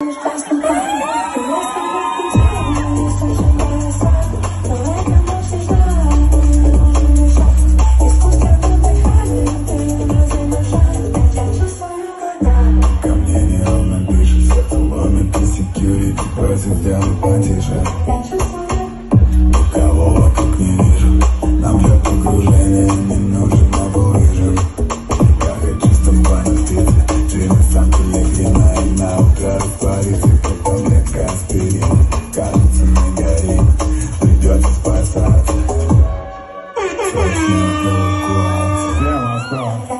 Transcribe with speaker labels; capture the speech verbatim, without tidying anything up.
Speaker 1: Просит сделать потише. Никого вокруг не вижу. Нам для погружения не нужен новый выжив. Как чисто в бане птицы. Ты на самом деле хрена. И на утро растворится, как таблетка аспирина. Кажется, мы горим, придется спасаться. Срочно эвакуация.